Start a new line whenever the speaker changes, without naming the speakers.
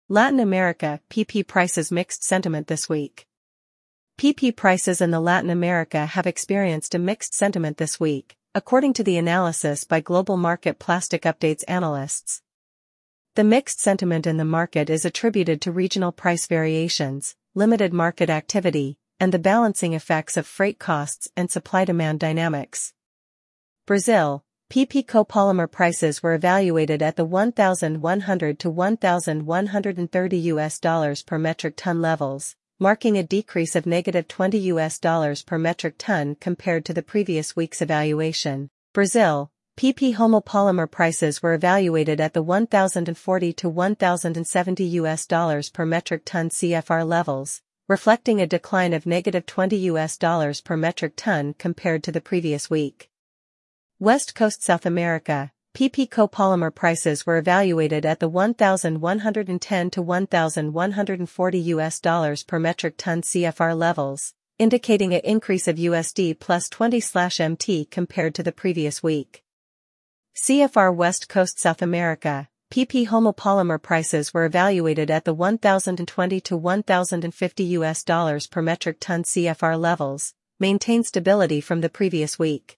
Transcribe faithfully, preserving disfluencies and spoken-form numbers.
Latin America, P P prices mixed sentiment this week. P P prices in the Latin America have experienced a mixed sentiment this week, according to the analysis by Global Market Plastic Updates analysts. The mixed sentiment in the market is attributed to regional price variations, limited market activity, and the balancing effects of freight costs and supply-demand dynamics. Brazil, P P copolymer prices were evaluated at the one thousand one hundred to one thousand one hundred thirty U S dollars per metric ton levels, marking a decrease of negative twenty U S dollars per metric ton compared to the previous week's evaluation. Brazil, P P homopolymer prices were evaluated at the one thousand forty to one thousand seventy U S dollars per metric ton C F R levels, reflecting a decline of negative twenty U S dollars per metric ton compared to the previous week. West Coast South America, P P copolymer prices were evaluated at the one thousand one hundred ten to one thousand one hundred forty U S dollars per metric ton C F R levels, indicating an increase of U S D plus twenty M T compared to the previous week. C F R West Coast South America, P P homopolymer prices were evaluated at the one thousand twenty to one thousand fifty U S dollars per metric ton C F R levels, maintained stability from the previous week.